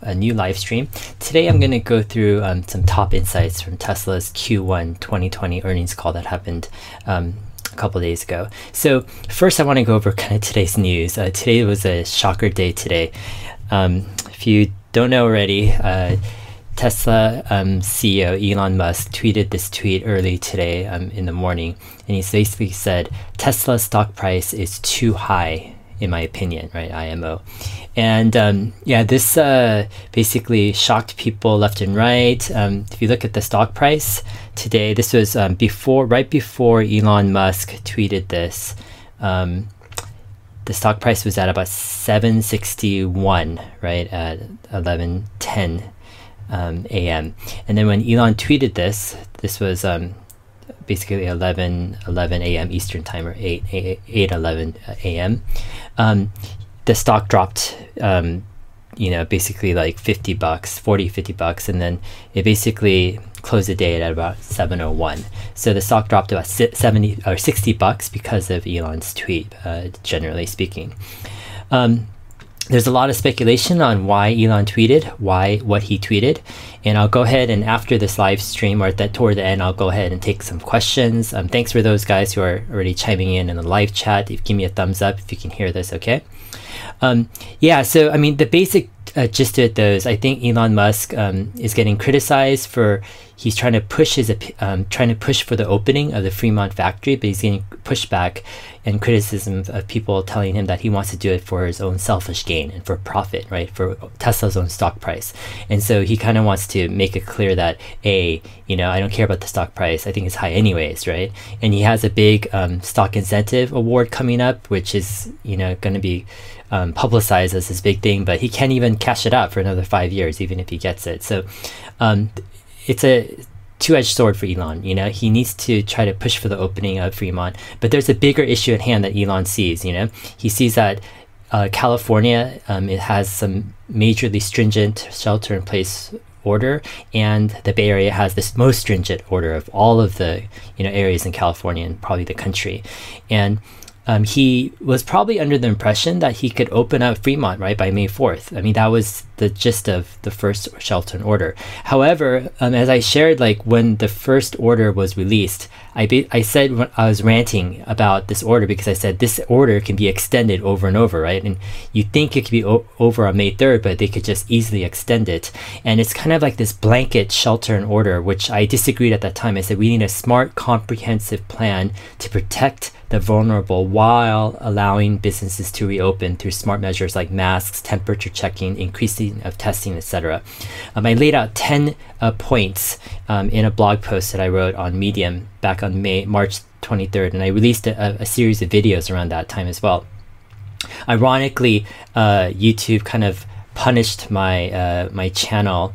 a new live stream. Today I'm going to go through some top insights from Tesla's Q1 2020 earnings call that happened a couple days ago. So first I want to go over kind of today's news. Today was a shocker day today. If you don't know already, Tesla CEO Elon Musk tweeted this tweet early today in the morning, and he basically said, Tesla's stock price is too high, in my opinion, right? IMO. And yeah, this basically shocked people left and right. If you look at the stock price today, this was right before Elon Musk tweeted this. The stock price was at about 761, right, at 11:10 a.m. And then when Elon tweeted this was basically 11:11 a.m. Eastern time, or 8:11 a.m. The stock dropped, basically like $50, and then it basically closed the day at about 7:01. So the stock dropped about $70 or $60 because of Elon's tweet, generally speaking. There's a lot of speculation on why Elon tweeted, what he tweeted, and I'll go ahead and after this live stream or toward the end, I'll go ahead and take some questions. Thanks for those guys who are already chiming in the live chat. Give me a thumbs up if you can hear this, okay? Yeah, so I mean, the basic gist of it though is I think Elon Musk is getting criticized for he's trying to push for the opening of the Fremont factory, but he's getting pushback and criticism of people telling him that he wants to do it for his own selfish gain and for profit, right? For Tesla's own stock price. And so he kind of wants to make it clear that I don't care about the stock price. I think it's high anyways, right? And he has a big stock incentive award coming up, which is going to be publicized as this big thing, but he can't even cash it out for another 5 years, even if he gets it. So it's a two-edged sword for Elon. He needs to try to push for the opening of Fremont, but there's a bigger issue at hand that Elon sees. He sees that California, it has some majorly stringent shelter-in-place order, and the Bay Area has this most stringent order of all of the areas in California and probably the country. And he was probably under the impression that he could open up Fremont, right, by May 4th. I mean, that was the gist of the first shelter in order. However, as I shared, like when the first order was released, I said when I was ranting about this order because I said this order can be extended over and over, right? And you think it could be over on May 3rd, but they could just easily extend it. And it's kind of like this blanket shelter in order, which I disagreed at that time. I said we need a smart, comprehensive plan to protect the vulnerable while allowing businesses to reopen through smart measures like masks, temperature checking, increasing of testing, etc. I laid out 10 points in a blog post that I wrote on Medium back on March 23rd, and I released a series of videos around that time as well. Ironically, YouTube kind of punished my channel.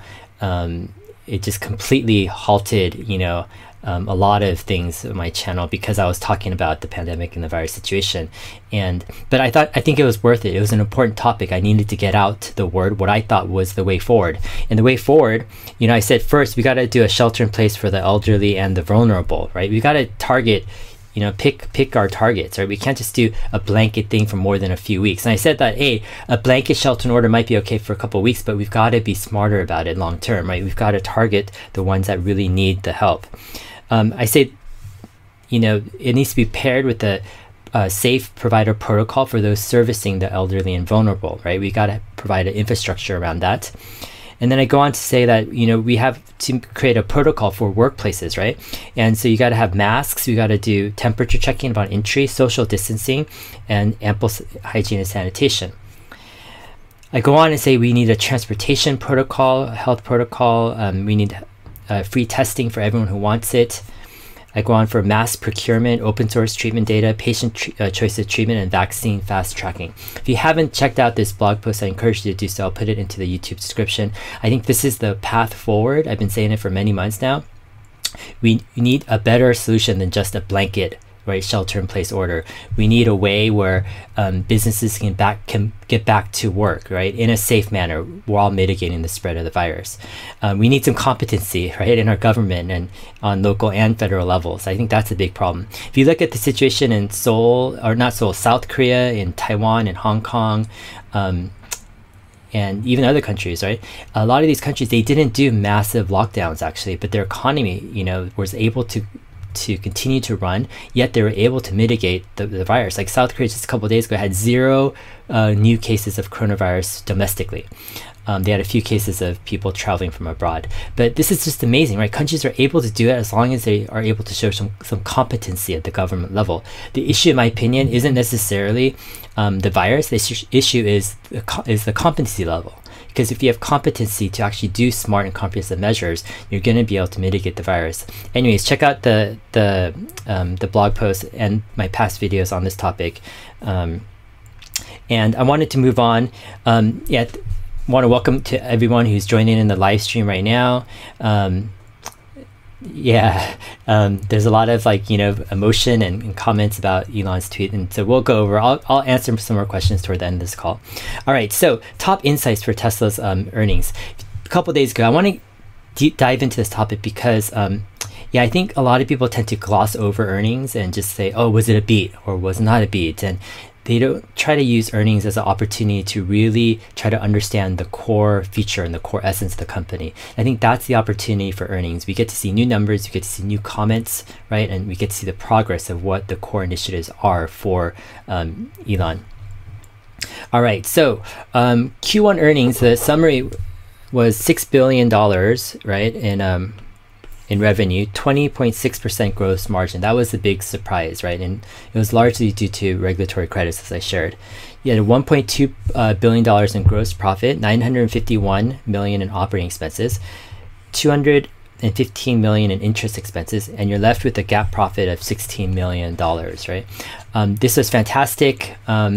It just completely halted, a lot of things on my channel because I was talking about the pandemic and the virus situation. But I think it was worth it. It was an important topic. I needed to get out the word, what I thought was the way forward. And the way forward, I said first, we got to do a shelter in place for the elderly and the vulnerable, right? We got to target, pick our targets, right? We can't just do a blanket thing for more than a few weeks. And I said that, a blanket shelter in order might be okay for a couple of weeks, but we've got to be smarter about it long term, right? We've got to target the ones that really need the help. I say, it needs to be paired with a safe provider protocol for those servicing the elderly and vulnerable, right? We got to provide an infrastructure around that. And then I go on to say that, we have to create a protocol for workplaces, right? And so you got to have masks, you got to do temperature checking about entry, social distancing, and ample hygiene and sanitation. I go on and say we need a transportation protocol, a health protocol. We need free testing for everyone who wants it. I go on for mass procurement, open source treatment data, patient choice of treatment, and vaccine fast tracking. If you haven't checked out this blog post, I encourage you to do so. I'll put it into the YouTube description. I think this is the path forward. I've been saying it for many months now. We need a better solution than just a blanket, right, shelter-in-place order. We need a way where businesses can get back to work, right, in a safe manner while mitigating the spread of the virus. We need some competency, right, in our government and on local and federal levels. I think that's a big problem. If you look at the situation in South Korea, in Taiwan, in Hong Kong, and even other countries, right? A lot of these countries, they didn't do massive lockdowns actually, but their economy, was able to continue to run, yet they were able to mitigate the virus. Like South Korea just a couple of days ago had 0 new cases of coronavirus domestically. They had a few cases of people traveling from abroad. But this is just amazing, right? Countries are able to do it as long as they are able to show some competency at the government level. The issue, in my opinion, isn't necessarily the virus. The issue is the competency level. Because if you have competency to actually do smart and comprehensive measures, you're going to be able to mitigate the virus. Anyways, check out the blog post and my past videos on this topic. And I wanted to move on. Want to welcome to everyone who's joining in the live stream right now. There's a lot of emotion and comments about Elon's tweet, and so we'll go over. I'll answer some more questions toward the end of this call. All right, so top insights for Tesla's earnings. A couple of days ago, I want to dive into this topic because I think a lot of people tend to gloss over earnings and just say, oh, was it a beat or was it not a beat? And they don't try to use earnings as an opportunity to really try to understand the core feature and the core essence of the company. I think that's the opportunity for earnings. We get to see new numbers, we get to see new comments, right? And we get to see the progress of what the core initiatives are for Elon. All right, so Q1 earnings, the summary was $6 billion, right? In revenue, 20.6% gross margin. That was the big surprise, right? And it was largely due to regulatory credits, as I shared. You had $1.2 billion in gross profit, $951 million in operating expenses, $215 million in interest expenses, and you're left with a GAAP profit of $16 million, right? This was fantastic.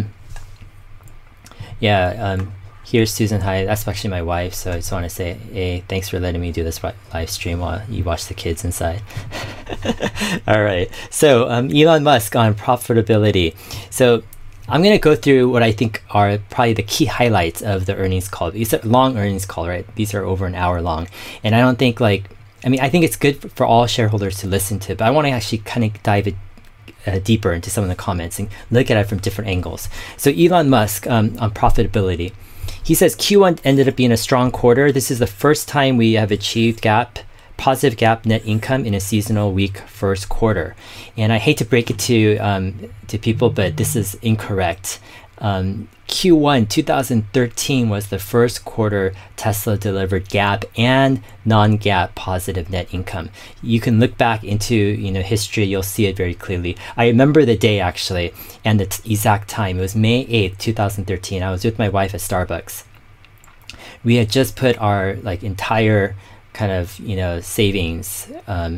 Here's Susan. Hi, that's actually my wife. So I just want to say, hey, thanks for letting me do this live stream while you watch the kids inside. All right. So Elon Musk on profitability. So I'm going to go through what I think are probably the key highlights of the earnings call. These are long earnings call, right? These are over an hour long. And I don't think I think it's good for all shareholders to listen to, but I want to actually kind of dive deeper into some of the comments and look at it from different angles. So Elon Musk on profitability. He says Q1 ended up being a strong quarter. This is the first time we have achieved positive GAAP net income in a seasonal weak first quarter. And I hate to break it to people, but this is incorrect. Q1 2013 was the first quarter Tesla delivered GAAP and non-GAAP positive net income. You can look back into history, you'll see it very clearly. I remember the day actually, and the exact time. It was May 8th, 2013. I was with my wife at Starbucks. We had just put our entire kind of savings,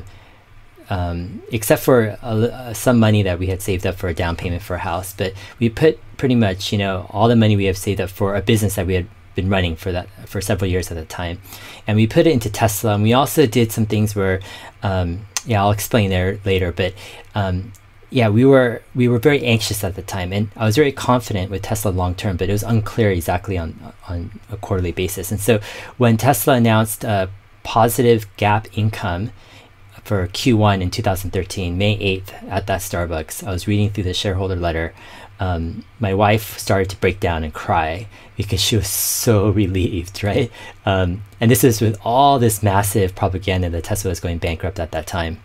except for some money that we had saved up for a down payment for a house, but we put pretty much all the money we have saved up for a business that we had been running for several years at the time, and we put it into Tesla. And we also did some things where I'll explain there later, but we were very anxious at the time, and I was very confident with Tesla long term, but it was unclear exactly on a quarterly basis. And so when Tesla announced positive GAAP income for Q1 in 2013, May 8th at that Starbucks, I was reading through the shareholder letter. My wife started to break down and cry because she was so relieved, right? And this is with all this massive propaganda that Tesla was going bankrupt at that time.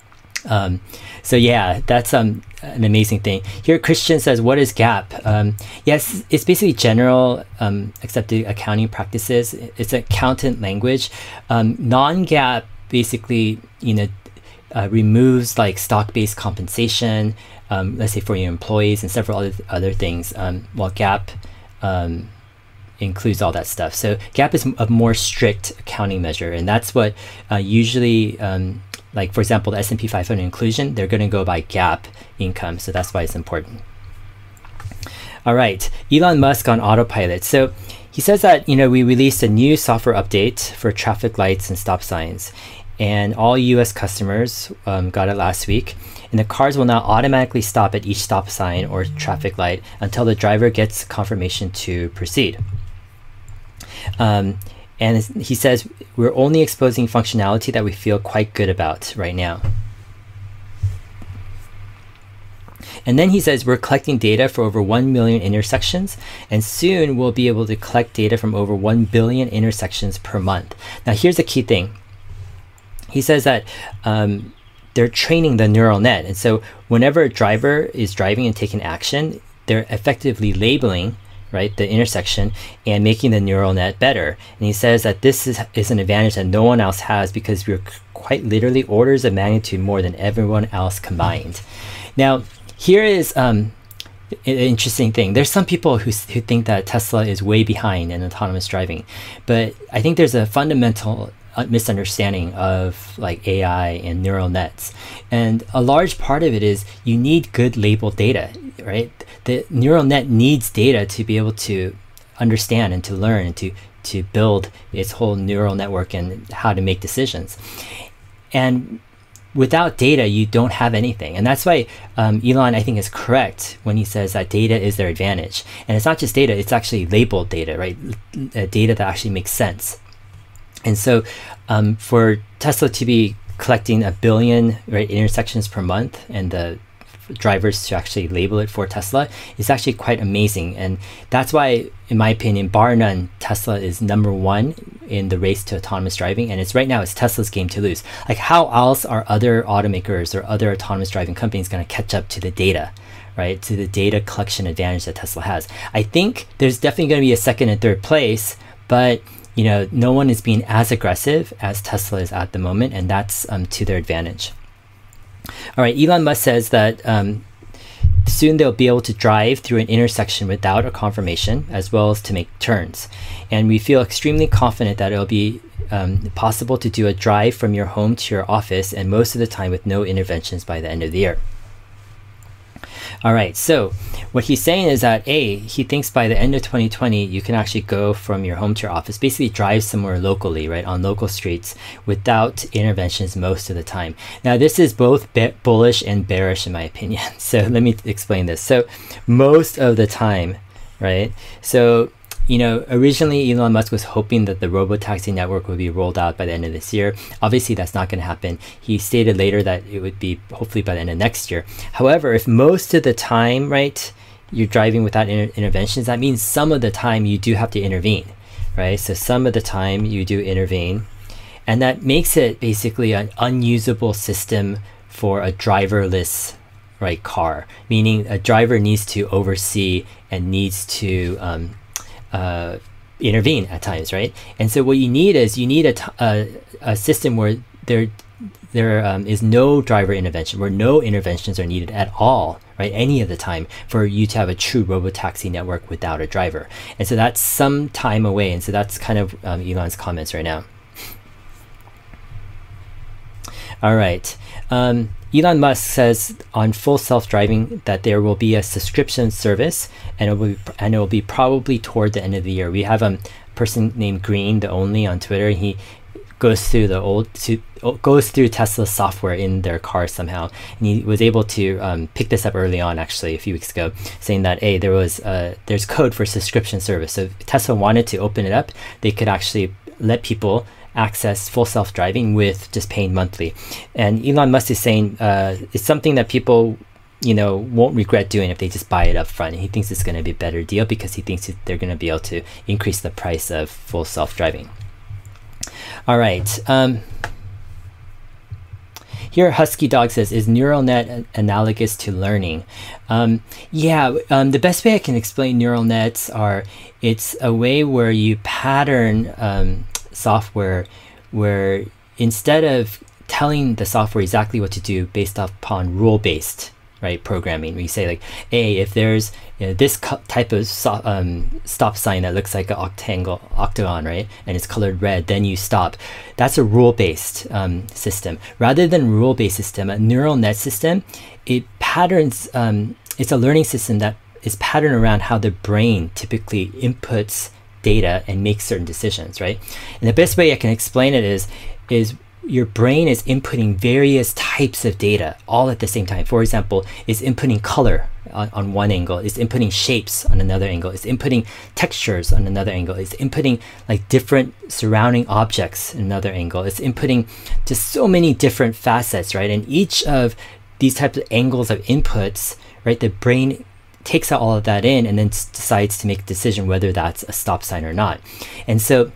That's an amazing thing. Here, Christian says, what is GAAP? Yes, it's basically general accepted accounting practices. It's accountant language. Non-GAAP basically, removes stock-based compensation, let's say for your employees and several other things, while GAAP includes all that stuff. So GAAP is a more strict accounting measure, and that's what usually, for example, the S&P 500 inclusion, they're going to go by GAAP income, so that's why it's important. All right, Elon Musk on autopilot. So he says that we released a new software update for traffic lights and stop signs, and all US customers got it last week. And the cars will now automatically stop at each stop sign or traffic light until the driver gets confirmation to proceed. And he says, we're only exposing functionality that we feel quite good about right now. And then he says we're collecting data for over 1 million intersections, and soon we'll be able to collect data from over 1 billion intersections per month. Now here's the key thing. He says that they're training the neural net, and so whenever a driver is driving and taking action, they're effectively labeling, right, the intersection and making the neural net better. And he says that this is an advantage that no one else has because we're quite literally orders of magnitude more than everyone else combined. Now, here is an interesting thing. There's some people who think that Tesla is way behind in autonomous driving, but I think there's a fundamental misunderstanding of like AI and neural nets. And a large part of it is you need good labeled data, right? The neural net needs data to be able to understand and to learn and to build its whole neural network and how to make decisions. And without data, you don't have anything. And that's why Elon, I think, is correct when he says that data is their advantage. And it's not just data, it's actually labeled data, right? Data that actually makes sense. And so for Tesla to be collecting 1 billion, right, intersections per month, and the drivers to actually label it for Tesla is actually quite amazing. And that's why, in my opinion, bar none, Tesla is #1 in the race to autonomous driving. And right now it's Tesla's game to lose. Like, how else are other automakers or other autonomous driving companies going to catch up to the data, right? To the data collection advantage that Tesla has. I think there's definitely going to be a second and third place, but you know, no one is being as aggressive as Tesla is at the moment, and that's to their advantage. All right, Elon Musk says that soon they'll be able to drive through an intersection without a confirmation, as well as to make turns. And we feel extremely confident that it'll be possible to do a drive from your home to your office, and most of the time with no interventions by the end of the year. All right, so what he's saying is that he thinks by the end of 2020, you can actually go from your home to your office, basically drive somewhere locally, right, on local streets without interventions most of the time. Now, this is both bullish and bearish in my opinion. So let me explain this. So most of the time, right, so you know, originally Elon Musk was hoping that the robotaxi network would be rolled out by the end of this year. Obviously, that's not going to happen. He stated later that it would be hopefully by the end of next year. However, if most of the time, right, you're driving without interventions, that means some of the time you do have to intervene, right? So some of the time you do intervene, and that makes it basically an unusable system for a driverless, right, car, meaning a driver needs to oversee and needs to intervene at times, right? And so what you need is a system where there is no driver intervention, where no interventions are needed at all, right? Any of the time, for you to have a true robotaxi network without a driver. And so that's some time away. And so that's kind of Elon's comments right now. All right. Elon Musk says on Full Self-Driving that there will be a subscription service, and it will be probably toward the end of the year. We have a person named Green, the Only, on Twitter. He goes through goes through Tesla's software in their car somehow, and he was able to pick this up early on, actually a few weeks ago, saying that there's code for subscription service. So if Tesla wanted to open it up, they could actually let people access Full Self-Driving with just paying monthly. And Elon Musk is saying it's something that people, you know, won't regret doing if they just buy it up front. He thinks it's going to be a better deal because he thinks they're going to be able to increase the price of Full Self-Driving. All right. Here, Husky Dog says, is neural net analogous to learning? The best way I can explain neural nets it's a way where you pattern software, where instead of telling the software exactly what to do based upon rule-based, right, programming, where you say like, hey, if there's this type of stop sign that looks like an octagon, right, and it's colored red, then you stop. That's a rule-based system. Rather than rule-based system, a neural net system, it patterns. It's a learning system that is patterned around how the brain typically inputs data and make certain decisions, right? And the best way I can explain it is your brain is inputting various types of data all at the same time. For example, it's inputting color on one angle, it's inputting shapes on another angle, it's inputting textures on another angle, it's inputting like different surrounding objects in another angle, it's inputting just so many different facets, right? And each of these types of angles of inputs, right? The brain takes all of that in and then decides to make a decision whether that's a stop sign or not. And so,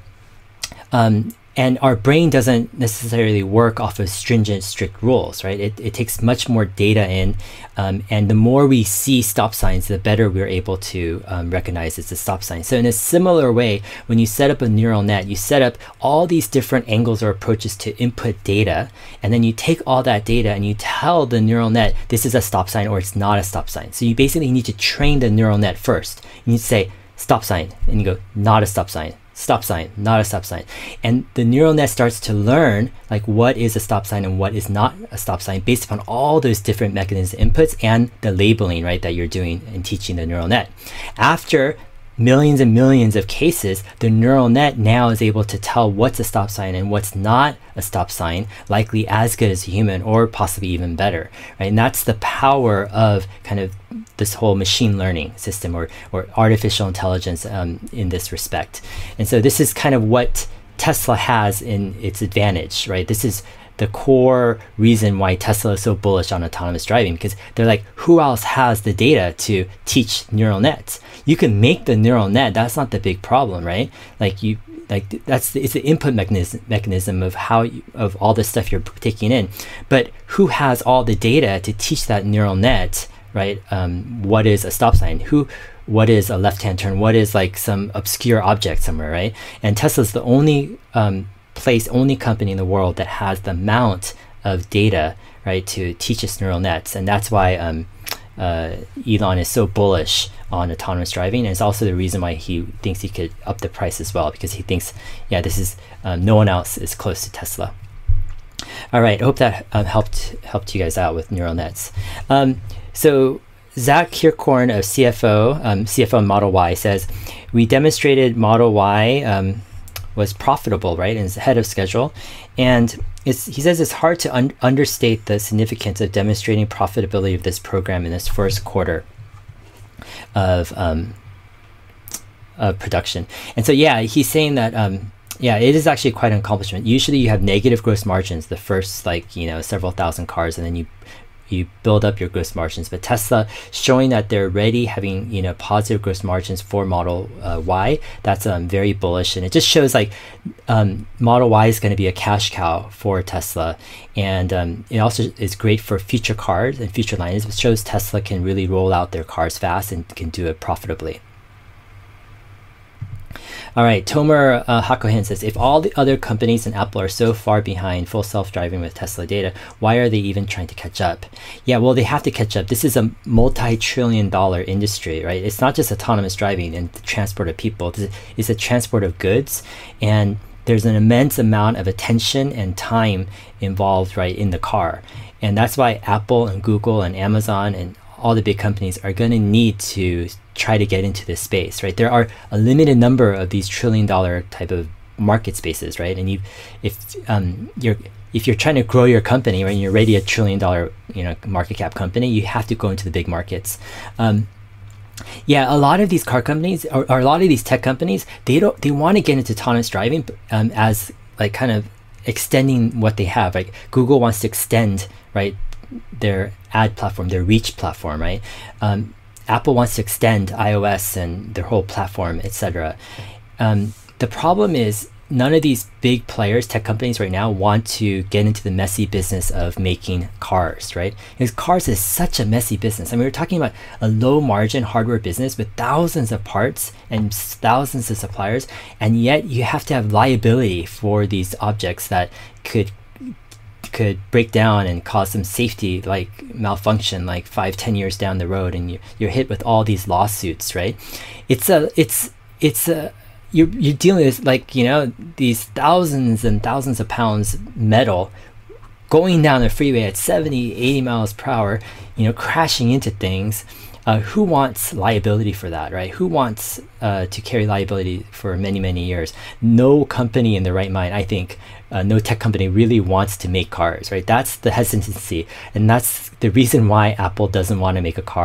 and our brain doesn't necessarily work off of stringent, strict rules, right? It takes much more data in, and the more we see stop signs, the better we're able to recognize it's a stop sign. So in a similar way, when you set up a neural net, you set up all these different angles or approaches to input data, and then you take all that data and you tell the neural net, this is a stop sign or it's not a stop sign. So you basically need to train the neural net first. You need to say, stop sign, and you go, not a stop sign. Stop sign, not a stop sign. And the neural net starts to learn like what is a stop sign and what is not a stop sign based upon all those different mechanism inputs and the labeling, right, that you're doing and teaching the neural net. After millions and millions of cases, the neural net now is able to tell what's a stop sign and what's not a stop sign, likely as good as a human or possibly even better, right? And that's the power of kind of this whole machine learning system or artificial intelligence in this respect. And so this is kind of what Tesla has in its advantage, right? This is the core reason why Tesla is so bullish on autonomous driving, because they're like, who else has the data to teach neural nets? You can make the neural net. That's not the big problem, right? Like it's the input mechanism of of all the stuff you're taking in. But who has all the data to teach that neural net, right? What is a stop sign? What is a left-hand turn? What is like some obscure object somewhere, right? And Tesla's the only only company in the world that has the amount of data, right, to teach its neural nets. And that's why Elon is so bullish on autonomous driving. And it's also the reason why he thinks he could up the price as well, because he thinks, yeah, this is no one else is close to Tesla. All right, I hope that helped you guys out with neural nets. So Zach Kirkhorn of CFO Model Y says, we demonstrated Model Y was profitable, right, and is ahead of schedule. And he says it's hard to understate the significance of demonstrating profitability of this program in this first quarter of production. And so, yeah, he's saying that, yeah, it is actually quite an accomplishment. Usually you have negative gross margins the first, like, several thousand cars, and then you build up your gross margins. But Tesla showing that they're already having positive gross margins for Model Y, that's very bullish, and it just shows like Model Y is going to be a cash cow for Tesla, and it also is great for future cars and future lines. It shows Tesla can really roll out their cars fast and can do it profitably. All right, Tomer Hakohen says, if all the other companies and Apple are so far behind full self-driving with Tesla data, why are they even trying to catch up? Yeah, well, they have to catch up. This is a multi-trillion-dollar industry, right? It's not just autonomous driving and the transport of people. It's a transport of goods, and there's an immense amount of attention and time involved, right, in the car. And that's why Apple and Google and Amazon and all the big companies are going to need to try to get into this space, right? There are a limited number of these trillion-dollar type of market spaces, right? And if you're trying to grow your company, right, and you're already a trillion-dollar market cap company, you have to go into the big markets. Yeah, a lot of these car companies or a lot of these tech companies, they want to get into autonomous driving as like kind of extending what they have. Like Google wants to extend, right, their ad platform, their reach platform, right? Apple wants to extend iOS and their whole platform, etc. The problem is none of these big players, tech companies right now, want to get into the messy business of making cars, right? Because cars is such a messy business. I mean, we're talking about a low margin hardware business with thousands of parts and thousands of suppliers, and yet you have to have liability for these objects that could break down and cause some safety like malfunction like 5-10 years down the road, and you're hit with all these lawsuits, right? You're dealing with like these thousands and thousands of pounds metal going down the freeway at 70-80 miles per hour, crashing into things. Who wants liability for that, right? Who wants to carry liability for many years? No company in their right mind, I think, no tech company really wants to make cars, right? That's the hesitancy, and that's the reason why Apple doesn't want to make a car,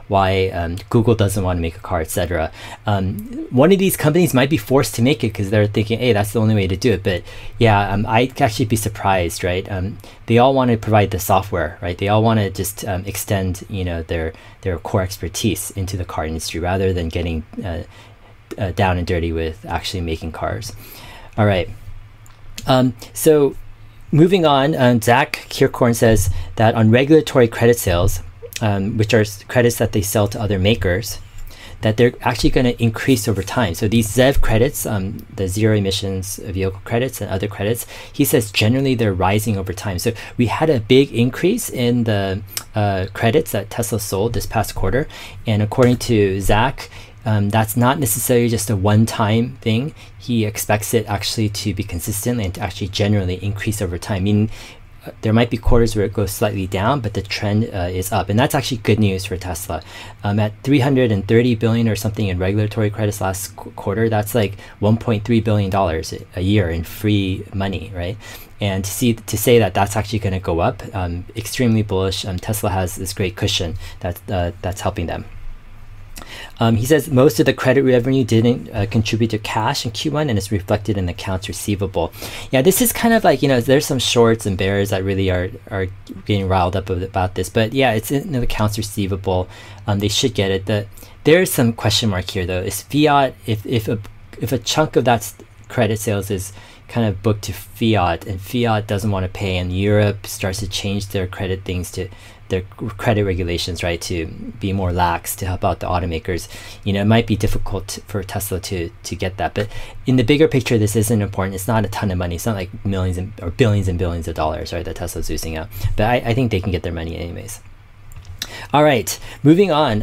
why Google doesn't want to make a car, etc. One of these companies might be forced to make it because they're thinking, hey, that's the only way to do it. But yeah, I'd actually be surprised, right? They all want to provide the software, right? They all want to just extend, their core expertise into the car industry rather than getting down and dirty with actually making cars. All right. So moving on, Zach Kirkhorn says that on regulatory credit sales, which are credits that they sell to other makers, that they're actually going to increase over time. So these ZEV credits, the zero emissions vehicle credits and other credits, he says generally they're rising over time. So we had a big increase in the credits that Tesla sold this past quarter. And according to Zach, that's not necessarily just a one-time thing. He expects it actually to be consistent and to actually generally increase over time, meaning there might be quarters where it goes slightly down, but the trend is up. And that's actually good news for Tesla. At $330 billion or something in regulatory credits last quarter, that's like $1.3 billion a year in free money, right? And to say that that's actually going to go up, extremely bullish. Tesla has this great cushion that's helping them. He says most of the credit revenue didn't contribute to cash in Q1 and is reflected in the accounts receivable. Yeah, this is kind of like, there's some shorts and bears that really are getting riled up about this. But yeah, it's in the accounts receivable. They should get it. There's some question mark here though. Is fiat, if a chunk of that credit sales is kind of booked to fiat and fiat doesn't want to pay and Europe starts to change their credit things to their credit regulations, right, to be more lax to help out the automakers, it might be difficult for Tesla to get that. But in the bigger picture, this isn't important. It's not a ton of money. It's not like millions or billions and billions of dollars, right, that Tesla's losing out. But I think they can get their money anyways. All right, moving on.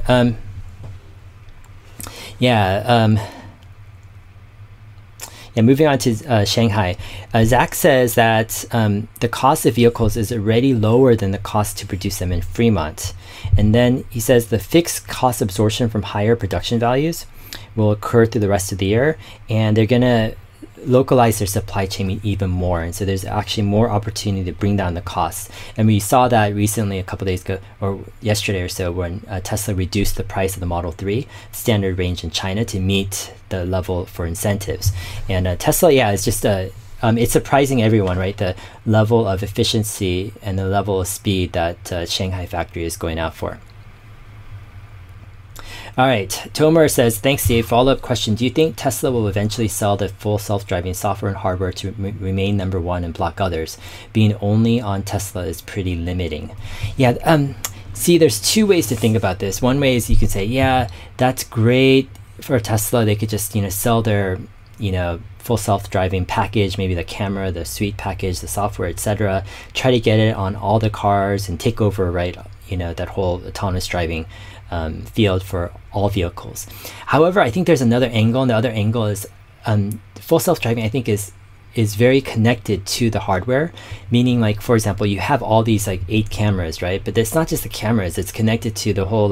Moving on to Shanghai, Zach says that the cost of vehicles is already lower than the cost to produce them in Fremont. And then he says the fixed cost absorption from higher production values will occur through the rest of the year, and they're going to localize their supply chain even more. And so there's actually more opportunity to bring down the costs. And we saw that recently, a couple days ago, or yesterday or so, when Tesla reduced the price of the Model 3 standard range in China to meet the level for incentives. And Tesla, it's just it's surprising everyone, right? The level of efficiency and the level of speed that Shanghai factory is going out for. All right, Tomer says, thanks, Dave. Follow-up question. Do you think Tesla will eventually sell the full self-driving software and hardware to remain number one and block others? Being only on Tesla is pretty limiting. Yeah, see, there's two ways to think about this. One way is you can say, yeah, that's great for Tesla. They could just, sell their, full self-driving package, maybe the camera, the suite package, the software, etc. Try to get it on all the cars and take over, right, that whole autonomous driving field for all vehicles. However, I think there's another angle, and the other angle is full self-driving, I think, is very connected to the hardware, meaning, like, for example, you have all these 8 cameras, right? But it's not just the cameras, it's connected to the whole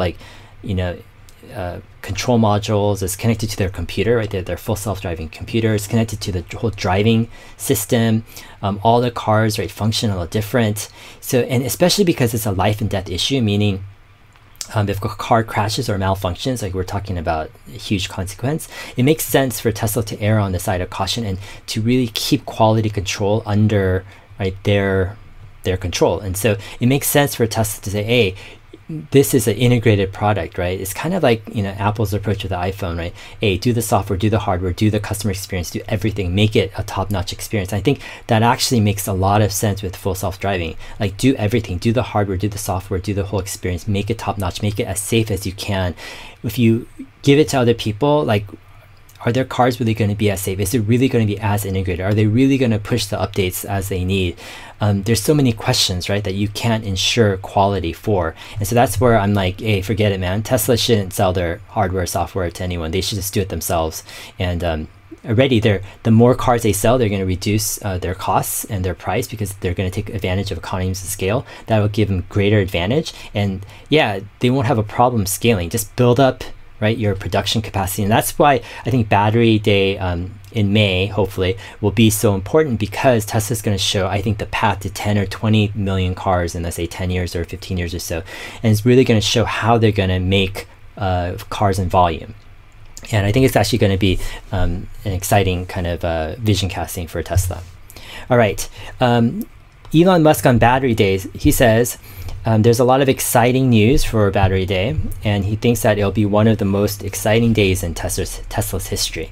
control modules, it's connected to their computer, right? Their full self-driving computer, it's connected to the whole driving system. All the cars, right, function a little different. So, and especially because it's a life and death issue, meaning if a car crashes or malfunctions, like we're talking about a huge consequence, it makes sense for Tesla to err on the side of caution and to really keep quality control under, right, their control. And so it makes sense for Tesla to say, hey, this is an integrated product, right? It's kind of like, Apple's approach with the iPhone, right? Hey, do the software, do the hardware, do the customer experience, do everything, make it a top-notch experience. I think that actually makes a lot of sense with full self-driving. Like, do everything, do the hardware, do the software, do the whole experience, make it top-notch, make it as safe as you can. If you give it to other people, like, are their cars really going to be as safe? Is it really going to be as integrated? Are they really going to push the updates as they need? There's so many questions, right, that you can't ensure quality for. And so that's where I'm like, hey, forget it, man. Tesla shouldn't sell their hardware, software to anyone. They should just do it themselves. And already, the more cars they sell, they're going to reduce their costs and their price because they're going to take advantage of economies of scale. That will give them greater advantage. And yeah, they won't have a problem scaling. Just build up, right, your production capacity. And that's why I think Battery Day in May, hopefully, will be so important because Tesla's going to show, I think, the path to 10 or 20 million cars in, let's say, 10 years or 15 years or so. And it's really going to show how they're going to make cars in volume. And I think it's actually going to be an exciting kind of vision casting for Tesla. All right. Elon Musk on Battery Days, he says, there's a lot of exciting news for Battery Day, and he thinks that it'll be one of the most exciting days in Tesla's history.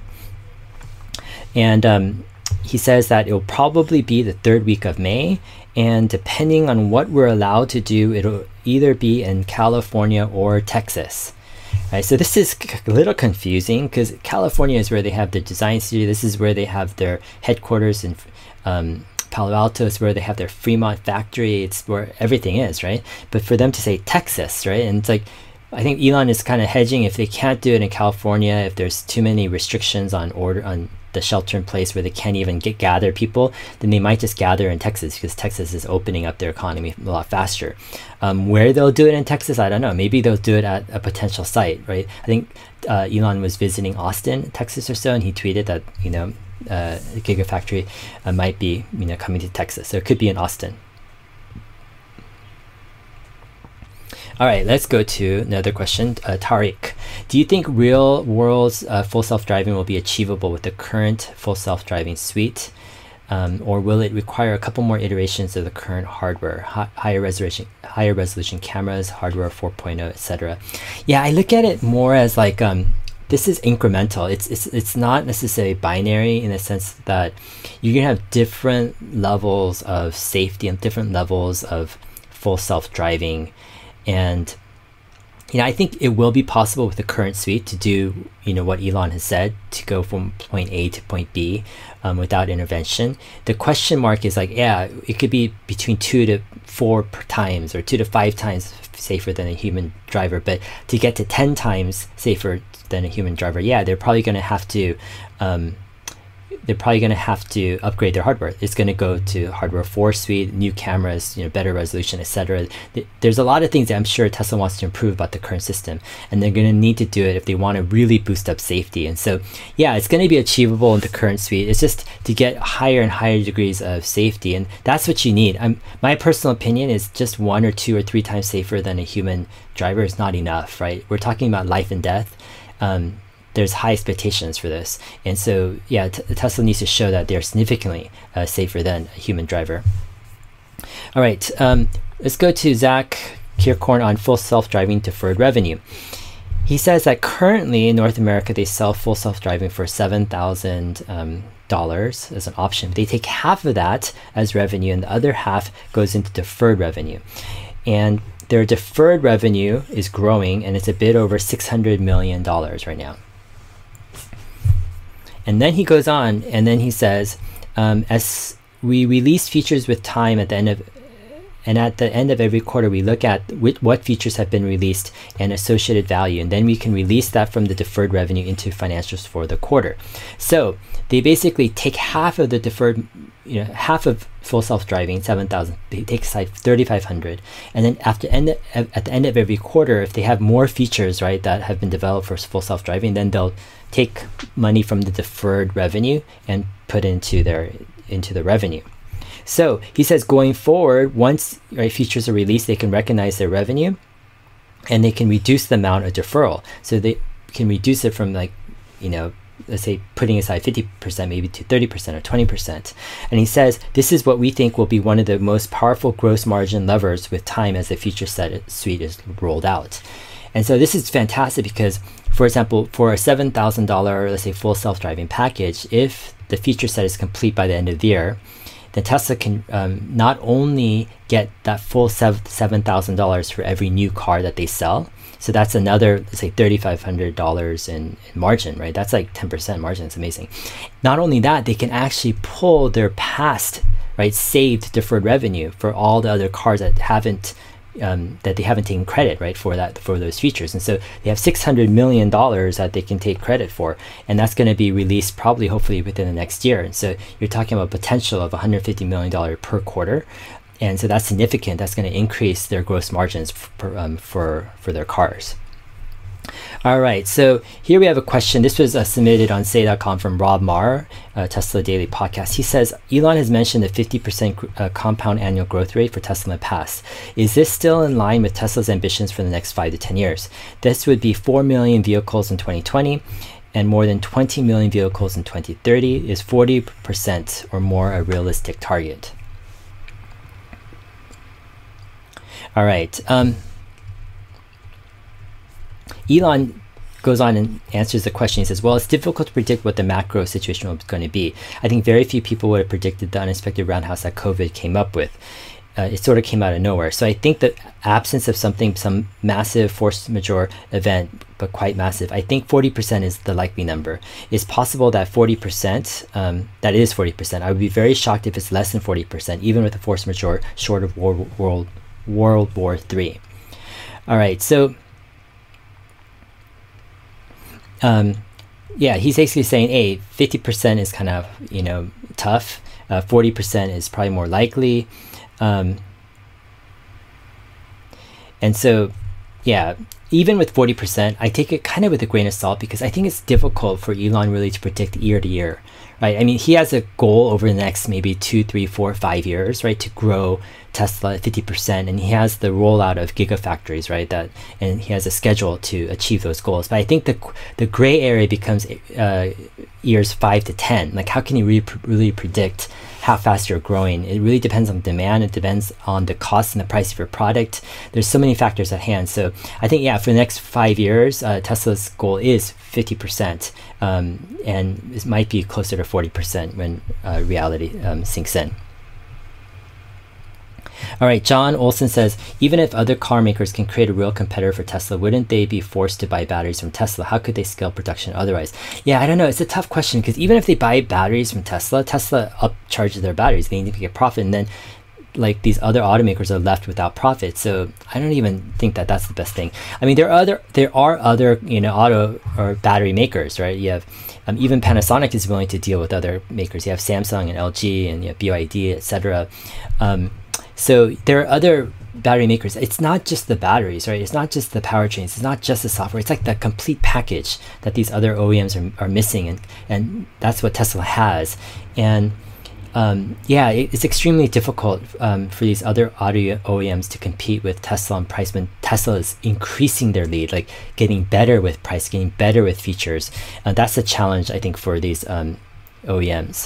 And he says that it'll probably be the third week of May, and depending on what we're allowed to do, it'll either be in California or Texas. Right, so this is a little confusing because California is where they have their design studio. This is where they have their headquarters in Palo Alto. Is where they have their Fremont factory. It's where everything is, right? But for them to say Texas, right? And it's like, I think Elon is kind of hedging. If they can't do it in California, if there's too many restrictions on the shelter in place where they can't even gather people, then they might just gather in Texas because Texas is opening up their economy a lot faster. Where they'll do it in Texas, I don't know. Maybe they'll do it at a potential site, right? I think Elon was visiting Austin, Texas or so, and he tweeted that, the Gigafactory might be, coming to Texas. So it could be in Austin. All right, let's go to another question. Tariq, do you think real world full self-driving will be achievable with the current full self-driving suite? Or will it require a couple more iterations of the current hardware, higher resolution cameras, hardware 4.0, etc.? Yeah, I look at it more as like this is incremental. It's not necessarily binary in the sense that you're gonna have different levels of safety and different levels of full self-driving. And I think it will be possible with the current suite to do what Elon has said, to go from point A to point B without intervention. The question mark is like, yeah, it could be between 2 to 4 times or 2 to 5 times safer than a human driver, but to get to 10 times safer than a human driver, yeah, they're probably going to have to upgrade their hardware. It's going to go to hardware 4 suite, new cameras, better resolution, etc. There's a lot of things that I'm sure Tesla wants to improve about the current system, and they're going to need to do it if they want to really boost up safety. And so, yeah, it's going to be achievable in the current suite. It's just to get higher and higher degrees of safety, and that's what you need. My personal opinion is just 1 or 2 or 3 times safer than a human driver is not enough, right? We're talking about life and death. There's high expectations for this. And so, yeah, Tesla needs to show that they're significantly safer than a human driver. All right, let's go to Zach Kirkhorn on full self-driving deferred revenue. He says that currently in North America, they sell full self-driving for $7,000 as an option. They take half of that as revenue and the other half goes into deferred revenue. And their deferred revenue is growing and it's a bit over $600 million right now. And then he goes on and then he says, as we release features with time at the end of every quarter, we look at what features have been released and associated value, and then we can release that from the deferred revenue into financials for the quarter. So they basically take half of the deferred, half of full self-driving, 7,000. They take aside 3,500, and then at the end of every quarter, if they have more features, right, that have been developed for full self-driving, then they'll take money from the deferred revenue and put into the revenue. So he says going forward, once features are released, they can recognize their revenue and they can reduce the amount of deferral. So they can reduce it from let's say putting aside 50% maybe to 30% or 20. And he says this is what we think will be one of the most powerful gross margin levers with time as the feature set suite is rolled out. And so this is fantastic because, for example, for a $7,000, let's say full self-driving package, if the feature set is complete by the end of the year, then Tesla can not only get that full $7,000 for every new car that they sell. So that's another, let's say, $3,500 in margin, right? That's like 10% margin. It's amazing. Not only that, they can actually pull their past, right, saved deferred revenue for all the other cars that they haven't taken credit, right, for those features. And so they have $600 million that they can take credit for, and that's going to be released probably hopefully within the next year. And so you're talking about potential of $150 million per quarter, and so that's significant. That's going to increase their gross margins for their cars. All right, so here we have a question. This was submitted on say.com from Rob Marr, Tesla Daily Podcast. He says, Elon has mentioned a 50% compound annual growth rate for Tesla in the past. Is this still in line with Tesla's ambitions for the next 5 to 10 years? This would be 4 million vehicles in 2020 and more than 20 million vehicles in 2030. Is 40% or more a realistic target? All right. Elon goes on and answers the question. He says, well, it's difficult to predict what the macro situation was going to be. I think very few people would have predicted the unexpected roundhouse that COVID came up with. It sort of came out of nowhere. So I think the absence of some massive force majeure event, but quite massive, I think 40% is the likely number. It's possible that 40%, that is 40%. I would be very shocked if it's less than 40%, even with a force majeure short of World War III. All right, so yeah, he's basically saying, hey, 50% is kind of, tough. 40% is probably more likely. And so, yeah, even with 40%, I take it kind of with a grain of salt because I think it's difficult for Elon really to predict year to year, right? I mean, he has a goal over the next maybe 2, 3, 4, 5 years, right, to grow Tesla at 50%, and he has the rollout of gigafactories, right? And he has a schedule to achieve those goals. But I think the gray area becomes years 5 to 10. Like, how can you really predict how fast you're growing? It really depends on demand. It depends on the cost and the price of your product. There's so many factors at hand. So I think, yeah, for the next 5 years, Tesla's goal is 50%, and it might be closer to 40% when reality sinks in. All right, John Olson says, even if other car makers can create a real competitor for Tesla, wouldn't they be forced to buy batteries from Tesla? How could they scale production otherwise? Yeah, I don't know. It's a tough question because even if they buy batteries from Tesla, Tesla upcharges their batteries. They need to get profit, and then like these other automakers are left without profit. So I don't even think that that's the best thing. I mean, there are other auto or battery makers, right? You have even Panasonic is willing to deal with other makers. You have Samsung and LG and BYD, etc. So there are other battery makers. It's not just the batteries, right? It's not just the powertrains. It's not just the software. It's like the complete package that these other OEMs are missing, and that's what Tesla has. And yeah, it's extremely difficult for these other auto OEMs to compete with Tesla on price when Tesla is increasing their lead, like getting better with price, getting better with features. That's a challenge, I think, for these OEMs.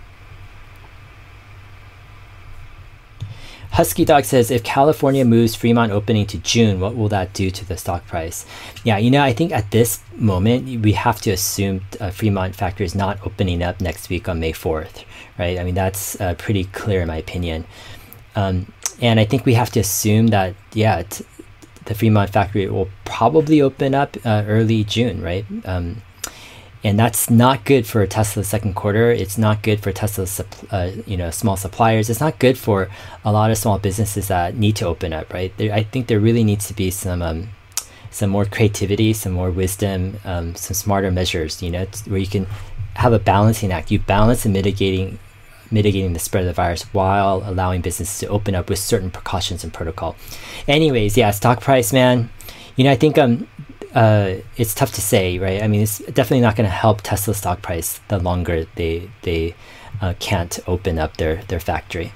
Husky Dog says, if California moves Fremont opening to June, what will that do to the stock price? Yeah, I think at this moment, we have to assume Fremont factory is not opening up next week on May 4th, right? I mean, that's pretty clear in my opinion. And I think we have to assume that, yeah, the Fremont factory will probably open up early June, right? And that's not good for Tesla's second quarter. It's not good for Tesla's small suppliers. It's not good for a lot of small businesses that need to open up, right? I think there really needs to be some more creativity, some more wisdom, some smarter measures, where you can have a balancing act. You balance and mitigating the spread of the virus while allowing businesses to open up with certain precautions and protocol. Anyways, yeah, stock price, man. I think it's tough to say, right? I mean, it's definitely not going to help Tesla stock price the longer they can't open up their factory.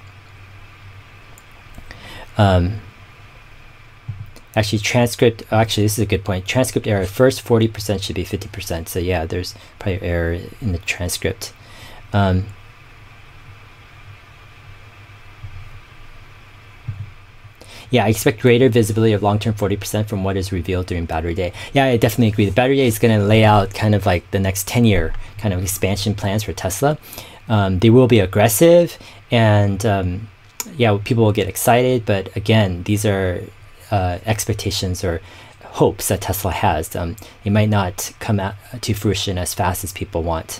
Actually, this is a good point. Transcript error, first 40% should be 50%. So yeah, there's probably error in the transcript. Yeah, I expect greater visibility of long-term 40% from what is revealed during Battery Day. Yeah, I definitely agree. The Battery Day is going to lay out kind of like the next 10-year kind of expansion plans for Tesla. They will be aggressive, and yeah, people will get excited. But again, these are expectations or hopes that Tesla has. It might not come out to fruition as fast as people want.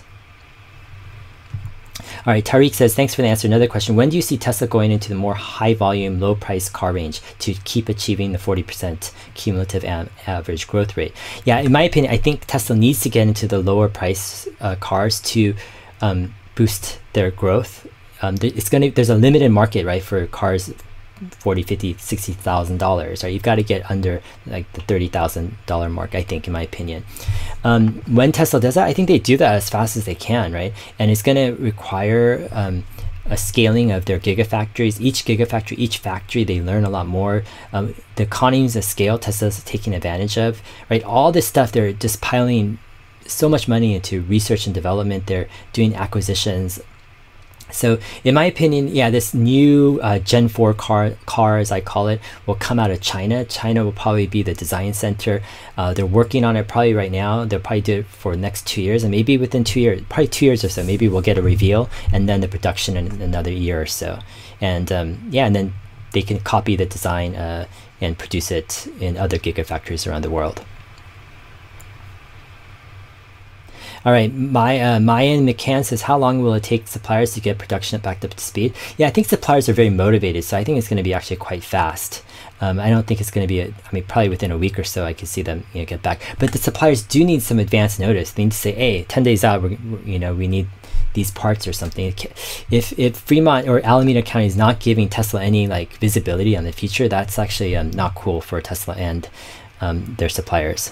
All right, Tariq says, thanks for the answer. Another question. When do you see Tesla going into the more high volume, low price car range to keep achieving the 40% cumulative average growth rate? Yeah, in my opinion, I think Tesla needs to get into the lower price cars to boost their growth. There's a limited market, right, for cars 40, 50, $60,000, right? You've got to get under like the $30,000 mark, I think, in my opinion. When Tesla does that, I think they do that as fast as they can, right? And it's going to require a scaling of their gigafactories. Each factory, they learn a lot more. The economies of scale Tesla's taking advantage of, right? All this stuff, they're just piling so much money into research and development. They're doing acquisitions. So in my opinion, yeah, this new Gen 4 car, as I call it, will come out of China. China will probably be the design center. They're working on it probably right now. They'll probably do it for the next 2 years, and maybe within 2 years, probably 2 years or so, maybe we'll get a reveal, and then the production in another year or so. And yeah, and then they can copy the design and produce it in other gigafactories around the world. All right, Mayan McCann says, how long will it take suppliers to get production back up to speed? Yeah, I think suppliers are very motivated, so I think it's going to be actually quite fast. I don't think it's going to be, I mean, probably within a week or so I could see them get back. But the suppliers do need some advance notice. They need to say, hey, 10 days out, we need these parts or something. If Fremont or Alameda County is not giving Tesla any like visibility on the future, that's actually not cool for Tesla and their suppliers.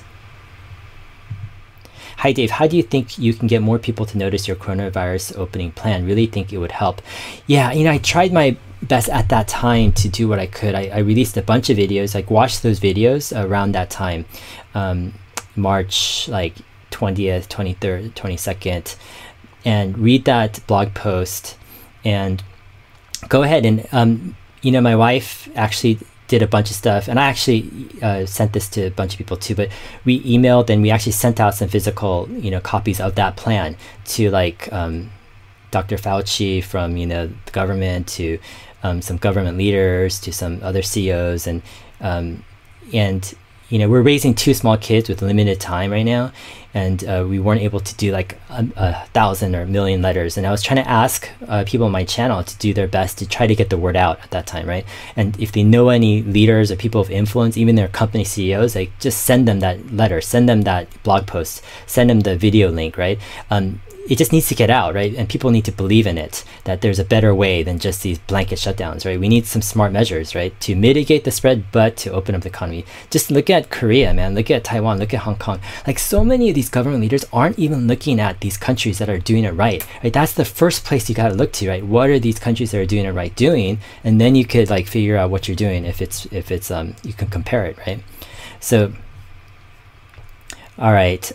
Hi Dave, how do you think you can get more people to notice your coronavirus opening plan? Really think it would help? Yeah, I tried my best at that time to do what I could. I released a bunch of videos, like watch those videos around that time, March like 20th, 23rd, 22nd, and read that blog post and go ahead and, my wife actually did a bunch of stuff, and I actually sent this to a bunch of people too, but we emailed and we actually sent out some physical copies of that plan to like Dr. Fauci from the government, to some government leaders, to some other CEOs, and we're raising 2 small kids with limited time right now, and we weren't able to do like 1,000 or 1,000,000 letters. And I was trying to ask people on my channel to do their best to try to get the word out at that time, right? And if they know any leaders or people of influence, even their company CEOs, like just send them that letter, send them that blog post, send them the video link, right? It just needs to get out, right? And people need to believe in it, that there's a better way than just these blanket shutdowns, right? We need some smart measures, right? To mitigate the spread, but to open up the economy. Just look at Korea, man. Look at Taiwan. Look at Hong Kong. Like so many of these government leaders aren't even looking at these countries that are doing it right, right? That's the first place you got to look to, right? What are these countries that are doing it right doing? And then you could like figure out what you're doing if it's you can compare it, right? So, all right.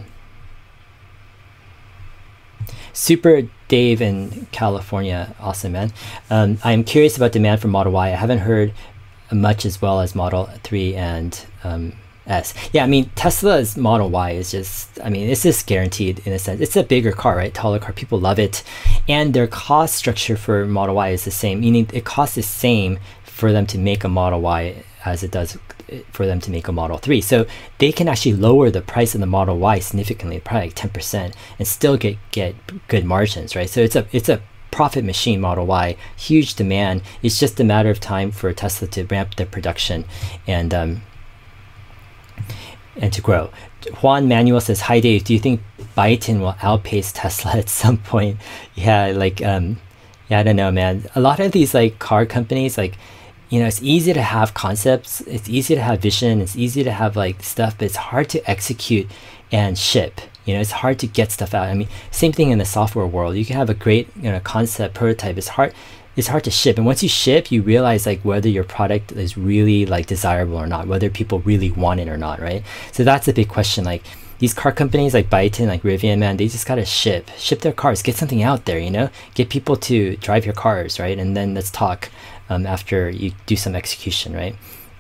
Super Dave in California, awesome, man. I'm curious about demand for Model Y. I haven't heard much as well as Model 3 and S. Yeah, I mean, Tesla's Model Y is just, it's just guaranteed in a sense. It's a bigger car, right? Taller car. People love it. And their cost structure for Model Y is the same, meaning it costs the same for them to make a Model Y as it does for them to make a Model 3. So they can actually lower the price of the Model Y significantly, probably like 10%, and still get good margins, right? So it's a profit machine, Model Y, huge demand. It's just a matter of time for Tesla to ramp their production and to grow. Juan Manuel says, hi Dave, do you think Byton will outpace Tesla at some point? Yeah, like I don't know, man. A lot of these like car companies, like it's easy to have concepts, it's easy to have vision, it's easy to have like stuff, but it's hard to execute and ship. It's hard to get stuff out. I mean, same thing in the software world. You can have a great concept prototype. It's hard to ship, and once you ship, you realize like whether your product is really like desirable or not, whether people really want it or not, right? So that's a big question. Like these car companies like Byton, like Rivian, man, they just gotta ship their cars, get something out there, get people to drive your cars, right? And then let's talk after you do some execution, right?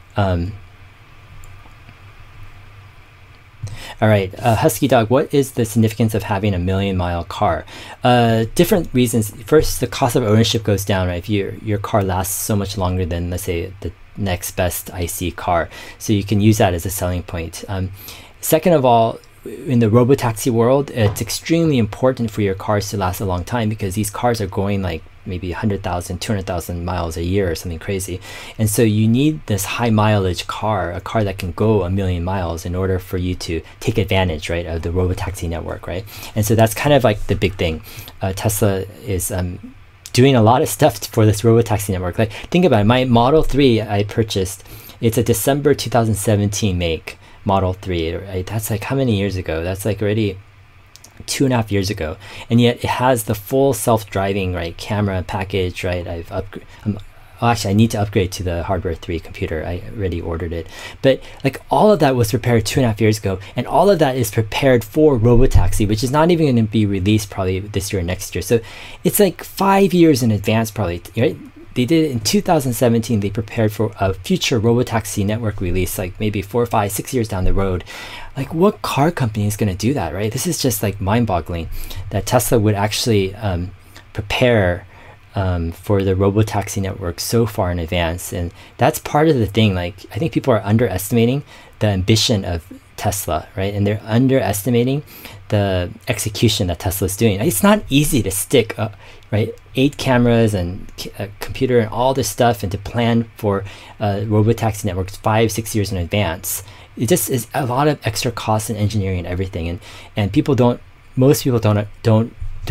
All right, Husky Dog, what is the significance of having a 1,000,000-mile car? Different reasons. First, the cost of ownership goes down, right? If your car lasts so much longer than, let's say, the next best IC car, so you can use that as a selling point. Second of all, in the robotaxi world, it's extremely important for your cars to last a long time, because these cars are going like maybe 100,000, 200,000 miles a year or something crazy. And so you need this high mileage car, a car that can go 1,000,000 miles in order for you to take advantage, right, of the robotaxi network, right? And so that's kind of like the big thing. Tesla is doing a lot of stuff for this robotaxi network. Like, think about it. My Model 3 I purchased, it's a December 2017 make Model 3, right? That's like how many years ago? That's like already 2.5 years ago, and yet it has the full self-driving, right, camera package, right? Actually, I need to upgrade to the Hardware 3 computer. I already ordered it. But like all of that was prepared 2.5 years ago, and all of that is prepared for Robotaxi, which is not even going to be released probably this year or next year. So it's like 5 years in advance probably, right? They did it in 2017. They prepared for a future Robotaxi network release, like maybe 4, 5, 6 years down the road. Like, what car company is going to do that, right? This is just like mind-boggling that Tesla would actually prepare for the Robotaxi network so far in advance. And that's part of the thing. Like, I think people are underestimating the ambition of Tesla, right? And they're underestimating the execution that Tesla is doing. It's not easy to stick right, 8 cameras and a computer and all this stuff, and to plan for Robotaxi networks 5, 6 years in advance. It just is a lot of extra cost and engineering and everything. And people don't, most people don't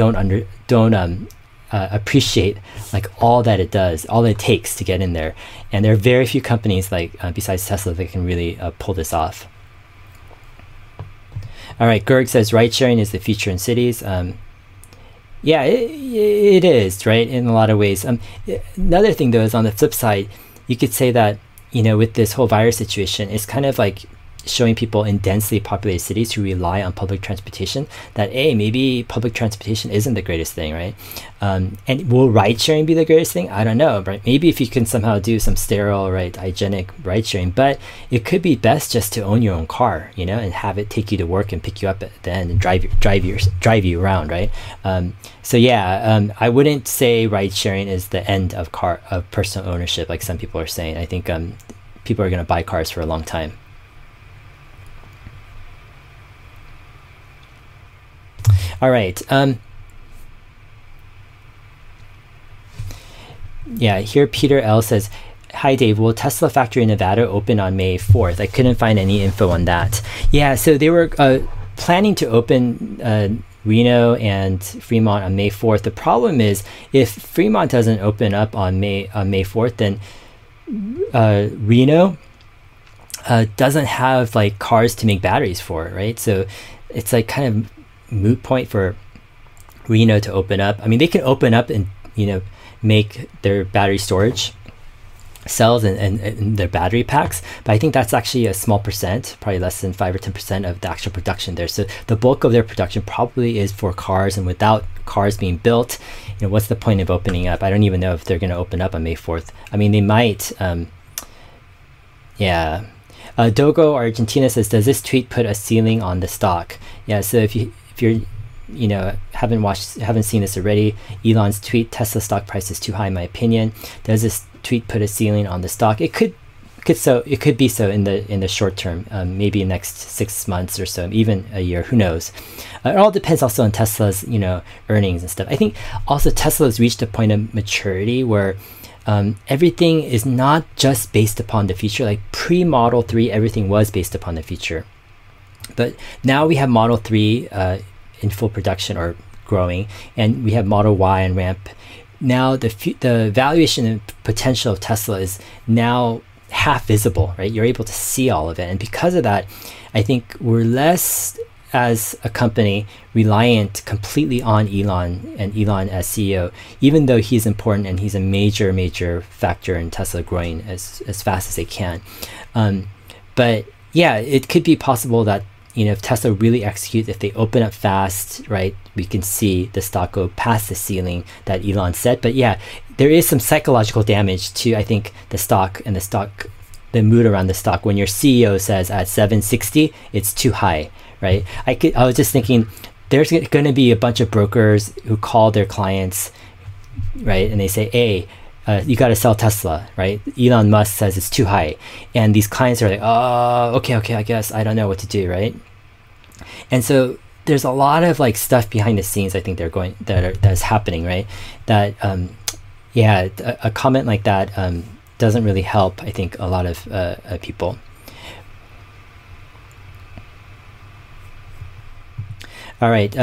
appreciate like all that it does, all it takes to get in there. And there are very few companies like besides Tesla that can really pull this off. All right, Gerg says ride sharing is the future in cities. Yeah, it is, right, in a lot of ways. Another thing though is on the flip side, you could say that, you know, with this whole virus situation, it's kind of like showing people in densely populated cities who rely on public transportation that, maybe public transportation isn't the greatest thing, right? And will ride sharing be the greatest thing? I don't know, right? Maybe if you can somehow do some sterile, right, hygienic ride sharing, but it could be best just to own your own car, you know, and have it take you to work and pick you up at the end and drive you around, right? So yeah, I wouldn't say ride sharing is the end of personal ownership, like some people are saying. I think people are going to buy cars for a long time. All right. Yeah, here Peter L says, hi Dave, will Tesla factory in Nevada open on May 4th? I couldn't find any info on that. Yeah, so they were planning to open Reno and Fremont on May 4th. The problem is if Fremont doesn't open up on May 4th, then Reno doesn't have like cars to make batteries for, right? So it's like kind of moot point for Reno to open up. I mean, they can open up and, you know, make their battery storage cells and their battery packs, but I think that's actually a small percent, probably less than 5 or 10% of the actual production there. So the bulk of their production probably is for cars, and without cars being built, you know, what's the point of opening up? I don't even know if they're going to open up on May 4th. I mean, they might. Yeah. Dogo Argentina says, does this tweet put a ceiling on the stock? Yeah, so if you're, you know, haven't seen this already, Elon's tweet, Tesla stock price is too high in my opinion. Does this tweet put a ceiling on the stock? It could be so in the short term, maybe next 6 months or so, even a year, who knows. It all depends also on Tesla's, you know, earnings and stuff. I think also Tesla has reached a point of maturity where everything is not just based upon the future. Like pre-Model 3, everything was based upon the future. But now we have Model 3 in full production or growing, and we have Model Y and ramp. Now the valuation and potential of Tesla is now half visible, right? You're able to see all of it. And because of that, I think we're less, as a company, reliant completely on Elon and Elon as CEO, even though he's important and he's a major factor in Tesla growing as fast as they can. But yeah, it could be possible that, you know, if Tesla really executes, if they open up fast, right, we can see the stock go past the ceiling that Elon set. But yeah, there is some psychological damage to, I think, the stock and the mood around the stock when your CEO says at 760 it's too high, right? I was just thinking there's going to be a bunch of brokers who call their clients, right, and they say, hey, you got to sell Tesla, right? Elon Musk says it's too high, and these clients are like, oh, okay, I guess I don't know what to do, right? And so there's a lot of like stuff behind the scenes, I think that's happening, right? That yeah, a comment like that doesn't really help, I think, a lot of people. All right,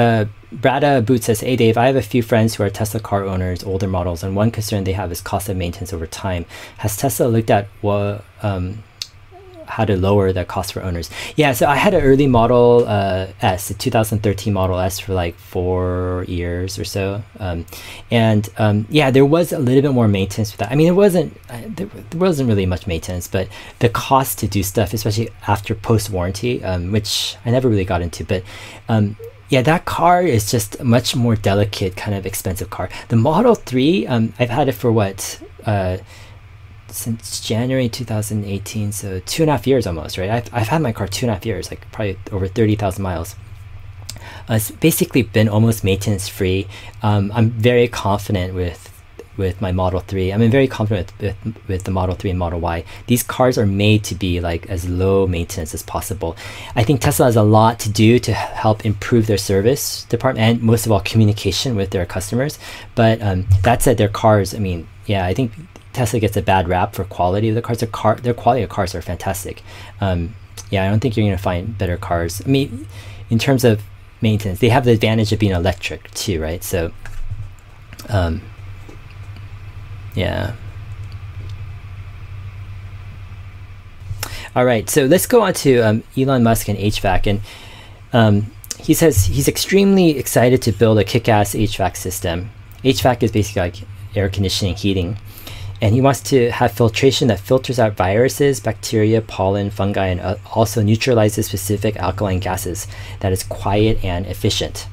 Brada Boot says, "Hey Dave, I have a few friends who are Tesla car owners, older models, and one concern they have is cost of maintenance over time. Has Tesla looked at what how to lower the cost for owners?" Yeah, so I had an early Model S, a 2013 Model S for like 4 years or so, yeah, there was a little bit more maintenance with that. I mean, there wasn't really much maintenance, but the cost to do stuff, especially after post warranty, which I never really got into, but yeah, that car is just a much more delicate, kind of expensive car. The Model 3, I've had it for what? Since January 2018, so 2.5 years almost, right? I've had my car 2.5 years, like probably over 30,000 miles. It's basically been almost maintenance free. I'm very confident with my Model 3. I'm very confident with the Model 3 and Model Y. These cars are made to be like as low maintenance as possible. I think Tesla has a lot to do to help improve their service department and most of all communication with their customers. But that said, their cars, I mean, yeah, I think Tesla gets a bad rap for quality of the cars. Their quality of cars are fantastic. Yeah, I don't think you're going to find better cars. I mean, in terms of maintenance, they have the advantage of being electric too, right? So, yeah. All right, so let's go on to Elon Musk and HVAC. And he says he's extremely excited to build a kick-ass HVAC system. HVAC is basically like air conditioning, heating. And he wants to have filtration that filters out viruses, bacteria, pollen, fungi, and also neutralizes specific alkaline gases that is quiet and efficient.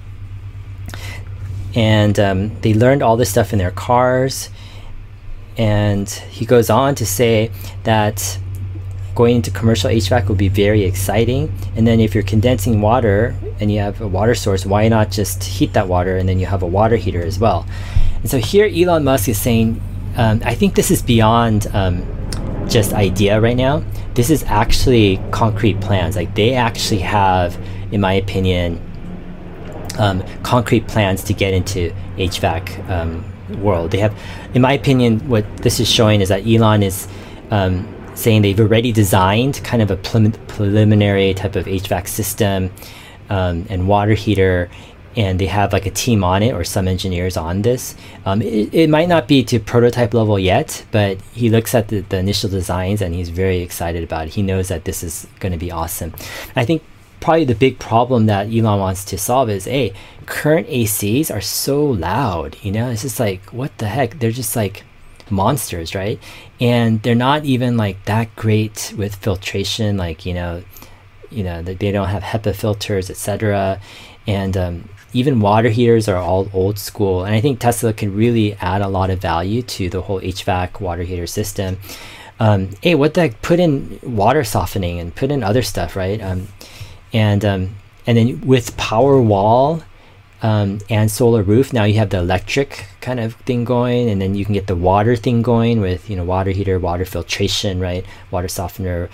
And they learned all this stuff in their cars. And he goes on to say that going into commercial HVAC will be very exciting. And then if you're condensing water and you have a water source, why not just heat that water and then you have a water heater as well? And so here Elon Musk is saying, I think this is beyond just idea right now. This is actually concrete plans. Like they actually have, in my opinion, concrete plans to get into HVAC world. They have, in my opinion, what this is showing is that Elon is saying they've already designed kind of a preliminary type of HVAC system and water heater, and they have like a team on it or some engineers on this. It might not be to prototype level yet, but he looks at the initial designs and he's very excited about it. He knows that this is going to be awesome. I think probably the big problem that Elon wants to solve is, hey, current ACs are so loud, you know, it's just like, what the heck? They're just like monsters, right? And they're not even like that great with filtration, like, you know, they don't have HEPA filters, etc. And even water heaters are all old school. And I think Tesla can really add a lot of value to the whole HVAC water heater system. Hey, what the heck? Put in water softening and put in other stuff, right? And then with Powerwall and solar roof, now you have the electric kind of thing going, and then you can get the water thing going with, you know, water heater, water filtration, right? Water softener,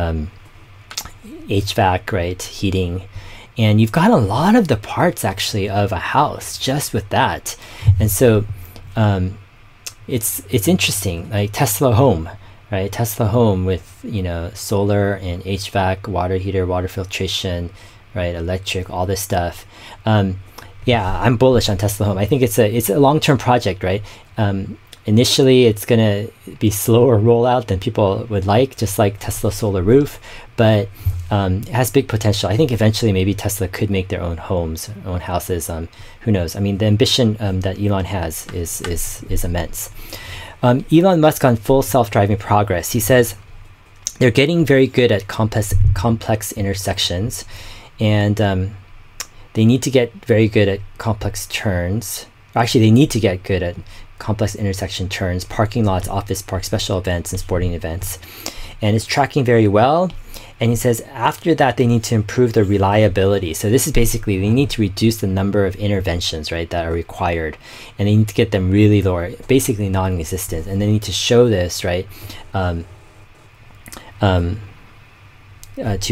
HVAC, right? Heating. And you've got a lot of the parts actually of a house just with that. And so it's interesting, like Tesla Home, right? Tesla Home with, you know, solar and HVAC, water heater, water filtration, right? Electric, all this stuff. Yeah, I'm bullish on Tesla Home. I think it's a long-term project, right? Initially, it's gonna be slower rollout than people would like, just like Tesla Solar Roof, but it has big potential. I think eventually maybe Tesla could make their own homes, own houses. Who knows? I mean, the ambition that Elon has is immense. Elon Musk on full self-driving progress. He says they're getting very good at complex intersections, and they need to get very good at complex turns. Actually, they need to get good at complex intersection turns, parking lots, office parks, special events, and sporting events. And it's tracking very well. And he says after that, they need to improve the reliability. So this is basically, they need to reduce the number of interventions, right, that are required. And they need to get them really low, basically non-existent. And they need to show this, right, to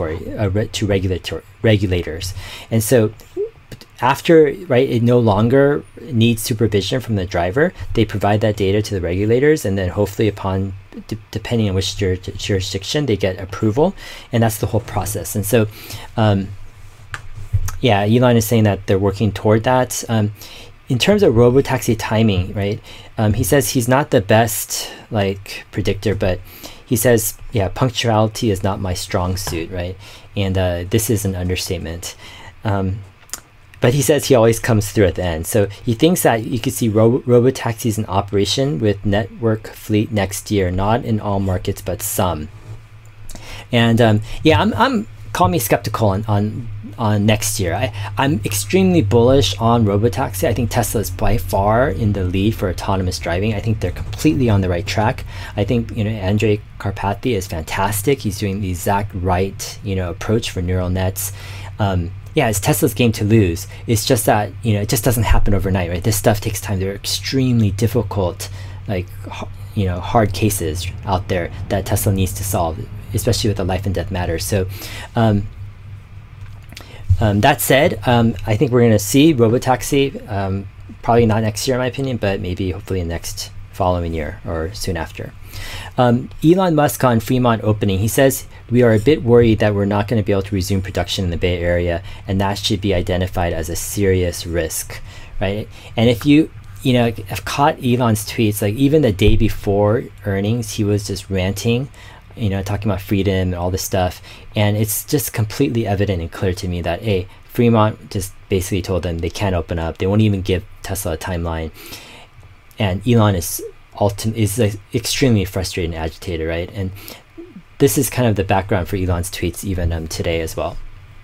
regulators. And so after, right, it no longer needs supervision from the driver, they provide that data to the regulators, and then hopefully upon, depending on which jurisdiction, they get approval, and that's the whole process. And so yeah, Elon is saying that they're working toward that. In terms of robotaxi timing, right? He says he's not the best like predictor, but he says, yeah, punctuality is not my strong suit, right? And this is an understatement. But he says he always comes through at the end. So he thinks that you could see robotaxis in operation with network fleet next year, not in all markets, but some. And yeah, I'm call me skeptical on next year. I'm extremely bullish on robotaxi. I think Tesla is by far in the lead for autonomous driving. I think they're completely on the right track. I think, you know, Andrej Karpathy is fantastic. He's doing the exact right, you know, approach for neural nets. Yeah, it's Tesla's game to lose. It's just that, you know, it just doesn't happen overnight, right? This stuff takes time. They're extremely difficult, like, you know, hard cases out there that Tesla needs to solve, especially with the life and death matter. So that said, I think we're going to see robotaxi, probably not next year in my opinion, but maybe hopefully next following year or soon after. Elon Musk on Fremont opening, he says, we are a bit worried that we're not going to be able to resume production in the Bay Area, and that should be identified as a serious risk, right? And if you know, I've caught Elon's tweets, like even the day before earnings, he was just ranting, you know, talking about freedom and all this stuff. And it's just completely evident and clear to me that, hey, Fremont just basically told them they can't open up. They won't even give Tesla a timeline. And Elon is like extremely frustrated and agitated, right? And this is kind of the background for Elon's tweets even today as well.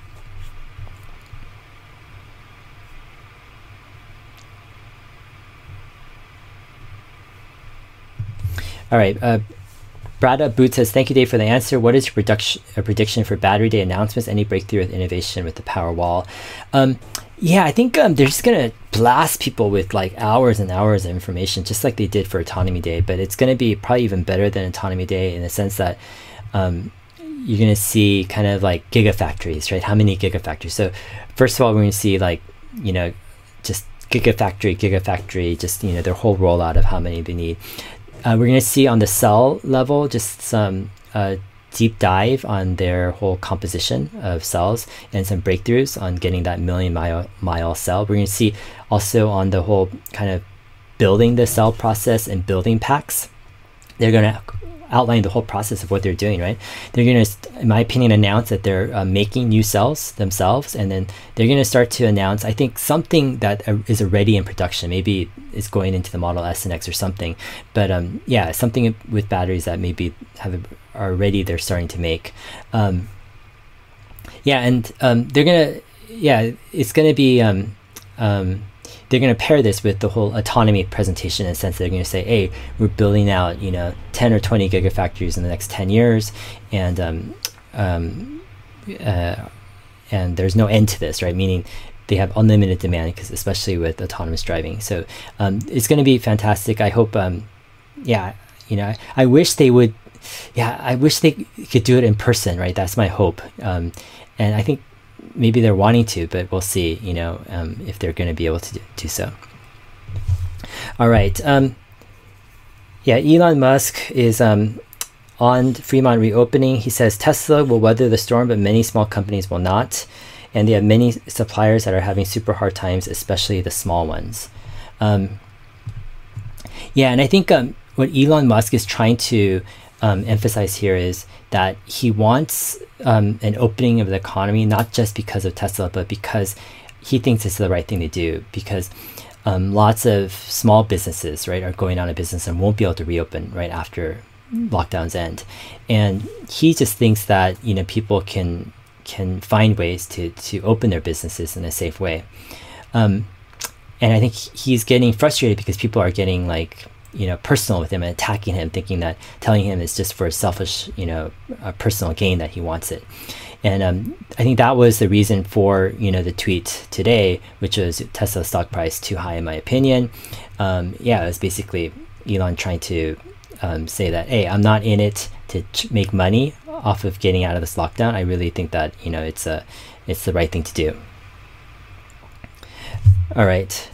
All right, Brada Boot says, thank you, Dave, for the answer. What is your prediction for Battery Day announcements? Any breakthrough with innovation with the Powerwall? Yeah, I think they're just going to blast people with like hours and hours of information, just like they did for Autonomy Day. But it's going to be probably even better than Autonomy Day in the sense that you're going to see kind of like gigafactories, right? How many gigafactories? So first of all, we're going to see like, you know, just gigafactory, just, you know, their whole rollout of how many they need. We're going to see on the cell level just some deep dive on their whole composition of cells and some breakthroughs on getting that million-mile cell. We're going to see also on the whole kind of building the cell process and building packs. They're going to outline the whole process of what they're doing, right? They're going to, in my opinion, announce that they're making new cells themselves, and then they're going to start to announce, I think, something that is already in production. Maybe it's going into the Model S and X or something, but yeah, something with batteries that maybe already they're starting to make. Yeah, and they're going to, yeah, it's going to be, they're going to pair this with the whole autonomy presentation in the sense that they're going to say, hey, we're building out, you know, 10 or 20 gigafactories in the next 10 years. And there's no end to this, right? Meaning they have unlimited demand, because especially with autonomous driving. So it's going to be fantastic. I hope, yeah, you know, I wish they would, yeah, I wish they could do it in person, right? That's my hope. And I think maybe they're wanting to, but we'll see, you know, if they're going to be able to do so. All right. Yeah, Elon Musk is on Fremont reopening. He says Tesla will weather the storm, but many small companies will not. And they have many suppliers that are having super hard times, especially the small ones. Yeah, and I think what Elon Musk is trying to emphasize here is that he wants an opening of the economy, not just because of Tesla, but because he thinks it's the right thing to do, because lots of small businesses, right, are going out of business and won't be able to reopen right after lockdowns end. And he just thinks that, you know, people can find ways to open their businesses in a safe way. And I think he's getting frustrated because people are getting like, you know, personal with him and attacking him, telling him it's just for a selfish, you know, a personal gain that he wants it. And I think that was the reason for, you know, the tweet today, which was Tesla stock price too high in my opinion. Yeah, it was basically Elon trying to say that, hey, I'm not in it to make money off of getting out of this lockdown. I really think that, you know, it's the right thing to do. All right.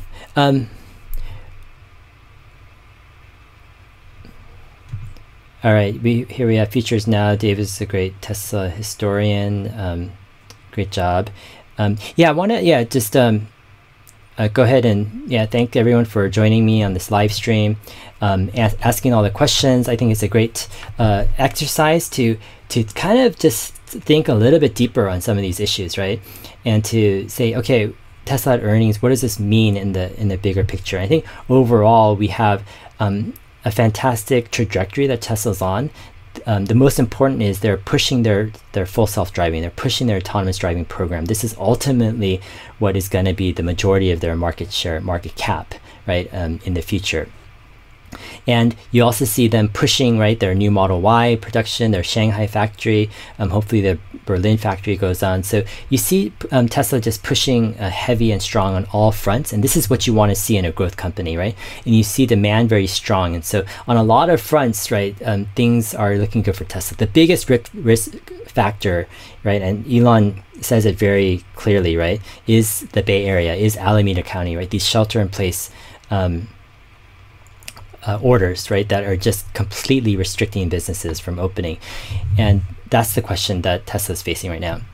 All right, here we have features now. Dave is a great Tesla historian. Great job. Yeah, I want to just go ahead and thank everyone for joining me on this live stream, asking all the questions. I think it's a great exercise to kind of just think a little bit deeper on some of these issues, right? And to say, okay, Tesla earnings, what does this mean in the bigger picture? I think overall we have a fantastic trajectory that Tesla's on. The most important is they're pushing their full self-driving. They're pushing their autonomous driving program. This is ultimately what is going to be the majority of their market share, market cap, right, in the future. And you also see them pushing, right, their new Model Y production, their Shanghai factory. Hopefully the Berlin factory goes on. So you see Tesla just pushing heavy and strong on all fronts. And this is what you want to see in a growth company, right? And you see demand very strong. And so on a lot of fronts, right, things are looking good for Tesla. The biggest risk factor, right, and Elon says it very clearly, right, is the Bay Area, is Alameda County, right? These shelter-in-place orders, right, that are just completely restricting businesses from opening. And that's the question that Tesla's facing right now.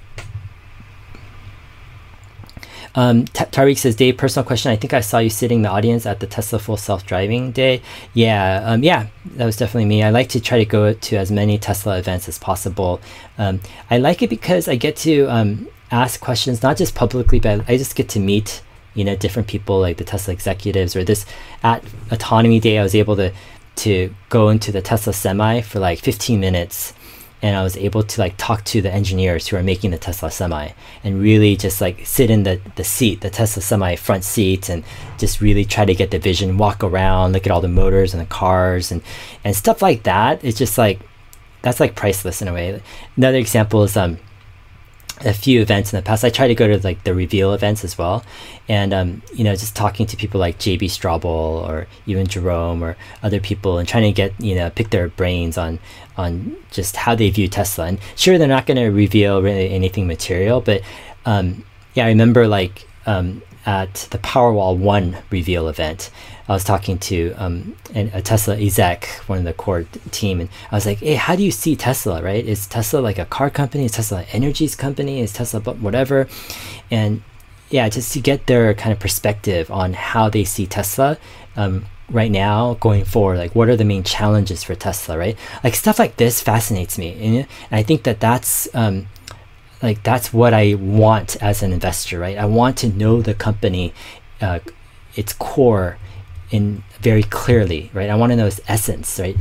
Tariq says, Dave, personal question. I think I saw you sitting in the audience at the Tesla Full Self-Driving Day. Yeah, that was definitely me. I like to try to go to as many Tesla events as possible. I like it because I get to ask questions, not just publicly, but I just get to meet different people like the Tesla executives. Or this at Autonomy Day, I was able to go into the Tesla Semi for like 15 minutes, and I was able to like talk to the engineers who are making the Tesla Semi and really just like sit in the seat, the Tesla Semi front seat, and just really try to get the vision, walk around, look at all the motors and the cars and stuff like that. It's just like, that's like priceless in a way. Another example is a few events in the past. I try to go to like the reveal events as well, and just talking to people like JB Straubel or even Jerome or other people, and trying to get pick their brains on just how they view Tesla. And sure, they're not going to reveal really anything material, but I remember like at the Powerwall 1 reveal event, I was talking to a Tesla exec, one of the core team, and I was like, hey, how do you see Tesla, right? Is Tesla like a car company? Is Tesla Energy's company? Is Tesla whatever? And just to get their kind of perspective on how they see Tesla right now going forward. Like, what are the main challenges for Tesla, right? Like, stuff like this fascinates me. And I think that's what I want as an investor, right? I want to know the company, its core, in very clearly, right? I want to know its essence, right?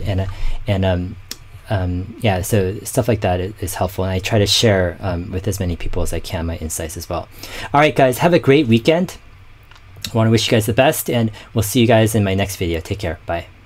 So stuff like that is helpful, and I try to share with as many people as I can my insights as well. All right, guys, have a great weekend. I want to wish you guys the best, and we'll see you guys in my next video. Take care. Bye.